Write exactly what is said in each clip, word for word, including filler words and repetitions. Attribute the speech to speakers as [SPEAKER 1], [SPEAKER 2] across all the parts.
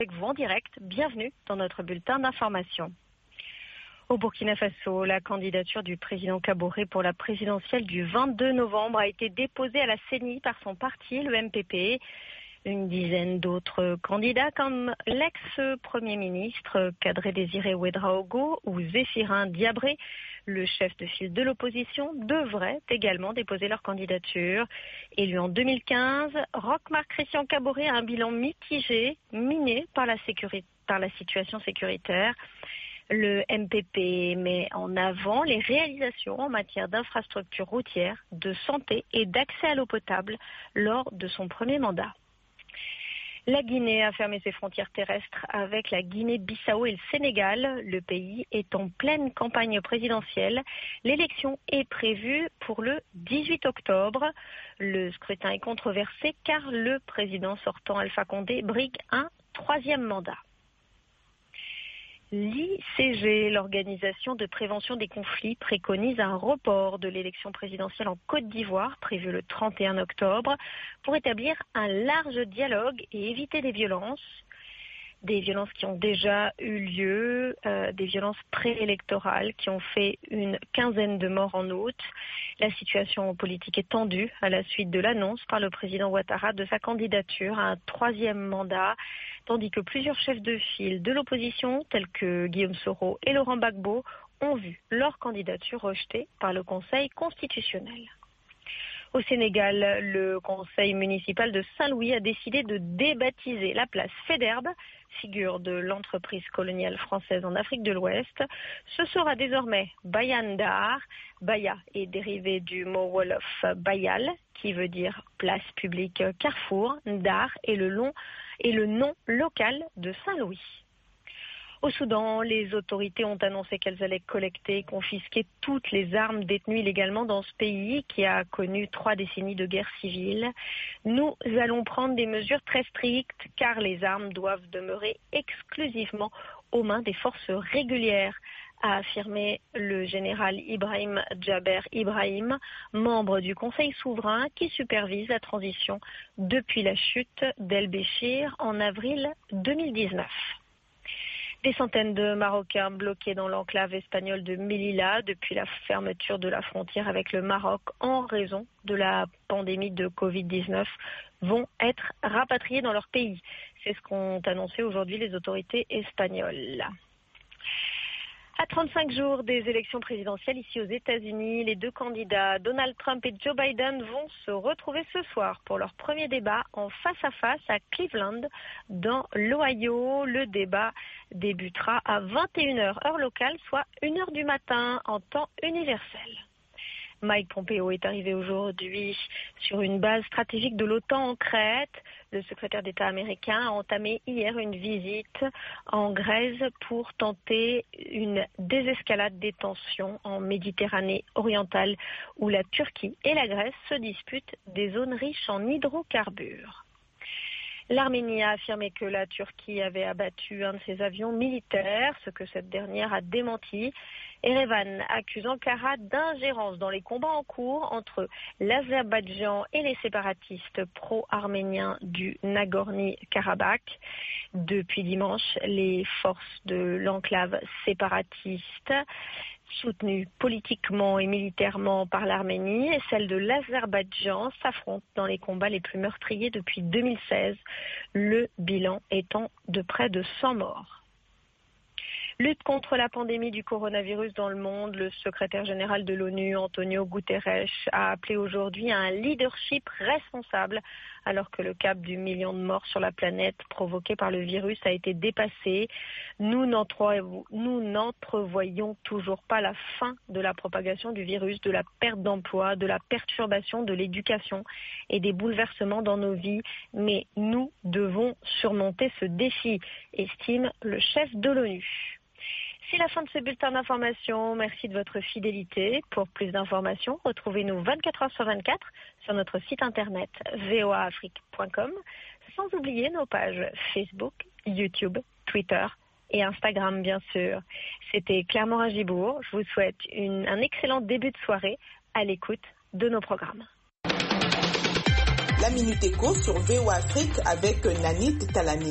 [SPEAKER 1] Avec vous en direct, bienvenue dans notre bulletin d'information. Au Burkina Faso, la candidature du président Kaboré pour la présidentielle du vingt-deux novembre a été déposée à la C E N I par son parti, le M P P. Une dizaine d'autres candidats comme l'ex-premier ministre Kadri Désiré Ouédraogo ou Zéphirin Diabré, le chef de file de l'opposition, devraient également déposer leur candidature. Élu en deux mille quinze, Roch-Marc Christian Kaboré a un bilan mitigé, miné par la, sécurité, par la situation sécuritaire. Le M P P met en avant les réalisations en matière d'infrastructures routières, de santé et d'accès à l'eau potable lors de son premier mandat. La Guinée a fermé ses frontières terrestres avec la Guinée-Bissau et le Sénégal. Le pays est en pleine campagne présidentielle. L'élection est prévue pour le dix-huit octobre. Le scrutin est controversé car le président sortant Alpha Condé brigue un troisième mandat. L'I C G, l'Organisation de prévention des conflits, préconise un report de l'élection présidentielle en Côte d'Ivoire, prévue le trente et un octobre, pour établir un large dialogue et éviter des violences. Des violences qui ont déjà eu lieu, euh, des violences préélectorales qui ont fait une quinzaine de morts en août. La situation politique est tendue à la suite de l'annonce par le président Ouattara de sa candidature à un troisième mandat, tandis que plusieurs chefs de file de l'opposition, tels que Guillaume Soro et Laurent Gbagbo, ont vu leur candidature rejetée par le Conseil constitutionnel. Au Sénégal, le conseil municipal de Saint-Louis a décidé de débaptiser la place Faidherbe, figure de l'entreprise coloniale française en Afrique de l'Ouest. Ce sera désormais Bayan Dar. Baya est dérivé du mot wolof Bayal, qui veut dire place publique Carrefour. Dar est le, long, est le nom local de Saint-Louis. Au Soudan, les autorités ont annoncé qu'elles allaient collecter et confisquer toutes les armes détenues illégalement dans ce pays qui a connu trois décennies de guerre civile. Nous allons prendre des mesures très strictes car les armes doivent demeurer exclusivement aux mains des forces régulières, a affirmé le général Ibrahim Djaber Ibrahim, membre du Conseil souverain qui supervise la transition depuis la chute d'El-Béchir en avril deux mille dix-neuf. Des centaines de Marocains bloqués dans l'enclave espagnole de Melilla depuis la fermeture de la frontière avec le Maroc en raison de la pandémie de covid dix-neuf vont être rapatriés dans leur pays. C'est ce qu'ont annoncé aujourd'hui les autorités espagnoles. À trente-cinq jours des élections présidentielles ici aux États-Unis, les deux candidats Donald Trump et Joe Biden vont se retrouver ce soir pour leur premier débat en face-à-face à Cleveland, dans l'Ohio. Le débat débutera à vingt et une heures heure locale, soit une heure du matin en temps universel. Mike Pompeo est arrivé aujourd'hui sur une base stratégique de l'OTAN en Crète. Le secrétaire d'État américain a entamé hier une visite en Grèce pour tenter une désescalade des tensions en Méditerranée orientale où la Turquie et la Grèce se disputent des zones riches en hydrocarbures. L'Arménie a affirmé que la Turquie avait abattu un de ses avions militaires, ce que cette dernière a démenti. Erevan accuse Ankara d'ingérence dans les combats en cours entre l'Azerbaïdjan et les séparatistes pro-arméniens du Nagorno-Karabakh. Depuis dimanche, les forces de l'enclave séparatiste, soutenues politiquement et militairement par l'Arménie, et celles de l'Azerbaïdjan s'affrontent dans les combats les plus meurtriers depuis deux mille seize, le bilan étant de près de cent morts. Lutte contre la pandémie du coronavirus dans le monde, le secrétaire général de l'ONU, Antonio Guterres, a appelé aujourd'hui à un leadership responsable alors que le cap du million de morts sur la planète provoqué par le virus a été dépassé. Nous n'entrevoyons toujours pas la fin de la propagation du virus, de la perte d'emploi, de la perturbation de l'éducation et des bouleversements dans nos vies. Mais nous devons surmonter ce défi, estime le chef de l'ONU. C'est la fin de ce bulletin d'information. Merci de votre fidélité. Pour plus d'informations, retrouvez-nous vingt-quatre heures sur vingt-quatre sur notre site internet v o a afrique point com, sans oublier nos pages Facebook, YouTube, Twitter et Instagram, bien sûr. C'était Claire Morin-Gibourg. Je vous souhaite une, un excellent début de soirée à l'écoute de nos programmes.
[SPEAKER 2] La Minute Éco sur V O A Afrique avec Nanit Talani.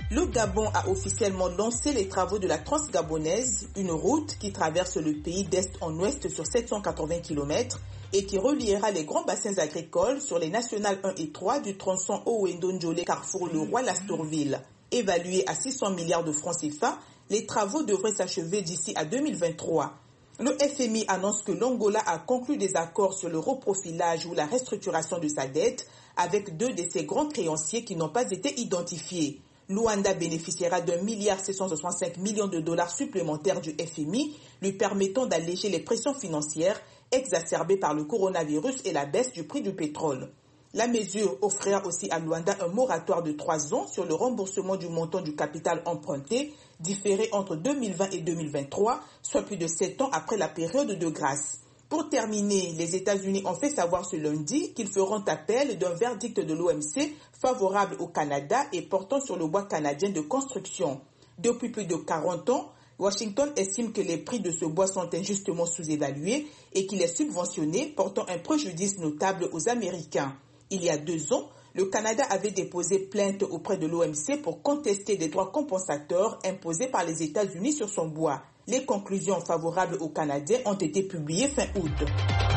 [SPEAKER 2] Le Gabon a officiellement lancé les travaux de la Transgabonaise, une route qui traverse le pays d'est en ouest sur sept cent quatre-vingts kilomètres et qui reliera les grands bassins agricoles sur les nationales un et trois du tronçon Owendo-Njolé Carrefour Le Roi-Lastourville. Évalués à six cents milliards de francs C F A, les travaux devraient s'achever d'ici à deux mille vingt-trois. Le F M I annonce que l'Angola a conclu des accords sur le reprofilage ou la restructuration de sa dette avec deux de ses grands créanciers qui n'ont pas été identifiés. Luanda bénéficiera d'un milliard six cent soixante-cinq millions de dollars supplémentaires du F M I, lui permettant d'alléger les pressions financières exacerbées par le coronavirus et la baisse du prix du pétrole. La mesure offrira aussi à Luanda un moratoire de trois ans sur le remboursement du montant du capital emprunté, différé entre deux mille vingt et deux mille vingt-trois, soit plus de sept ans après la période de grâce. Pour terminer, les États-Unis ont fait savoir ce lundi qu'ils feront appel d'un verdict de l'O M C favorable au Canada et portant sur le bois canadien de construction. Depuis plus de quarante ans, Washington estime que les prix de ce bois sont injustement sous-évalués et qu'il est subventionné, portant un préjudice notable aux Américains. Il y a deux ans, le Canada avait déposé plainte auprès de l'O M C pour contester des droits compensateurs imposés par les États-Unis sur son bois. Les conclusions favorables aux Canadiens ont été publiées fin août.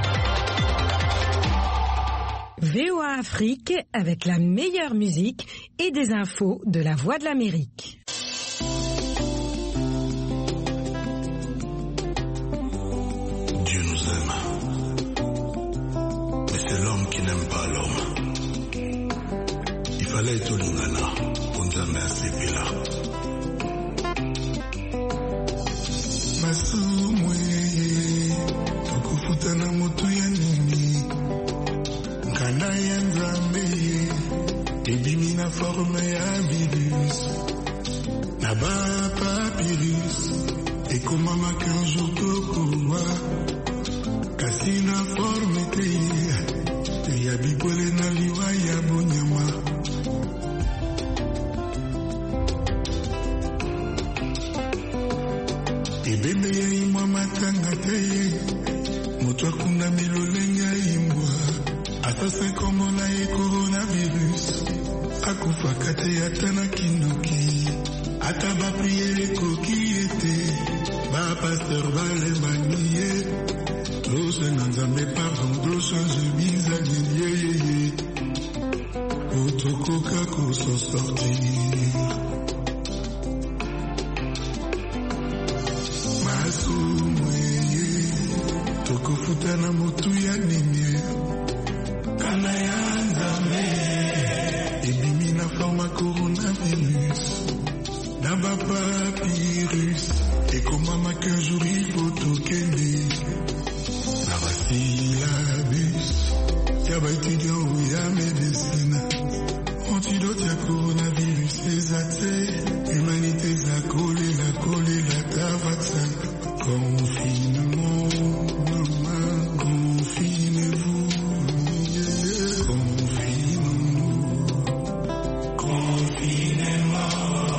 [SPEAKER 3] V O A Afrique avec la meilleure musique et des infos de la Voix de l'Amérique.
[SPEAKER 4] Dieu nous aime, mais c'est l'homme qui n'aime pas l'homme. Il fallait être Lingana pour nous amener à ces pays-là. Masumwe, tukufutana motu ya nini, nkana ya nzambe, ebimi na forme ya virus, na ba papyrus, ekomama qu'un jour tokowa, kasi na forme te, ya bipole na liwa ya bonyama. Ebebe ya imwa matanga te, moto akunda milolenga imwa, ata senkomona ye coronavirus, akufaka te ata na kindoki, ata bapriere koki ete, ba pasteur balemani ye, tosenga nzambe pardon, toshange bizali yeyeye, otokoka koso sortir. Tokufutana motu ya nini, kana ya nzambe, ebimi na forma coronavirus, na ba papyrus, ekomama qu'un jour il faut tokende, na ba syllabus, ya ba étudiant ou ya médecine, antidote ya coronavirus, les athées, humanité za collé la collé la ta vaccin, confinement, maman, confinez-vous, confinez-nous, confinez-moi.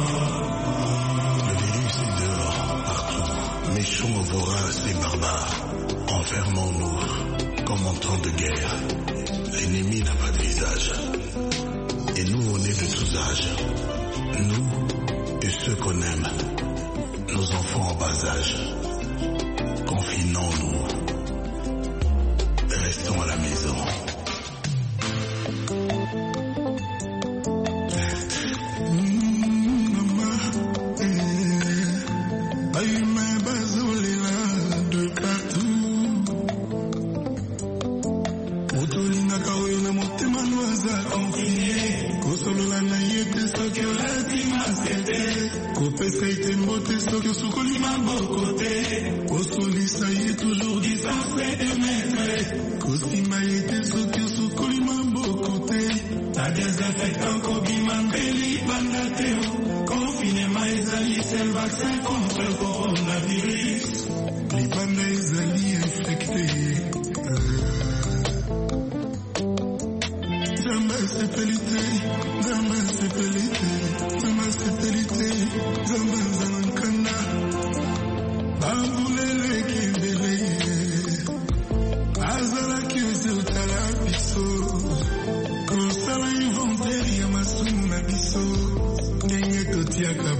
[SPEAKER 4] Le virus est dehors, partout, méchants, voraces et barbares. Enfermons-nous, comme en temps de guerre. L'ennemi n'a pas de visage. Et nous, on est de tous âges. Nous et ceux qu'on aime. Nos enfants en bas âge. Confinons-nous. Restons à la maison. Confinement, ils agissent, c'est le vaccin contre le coronavirus.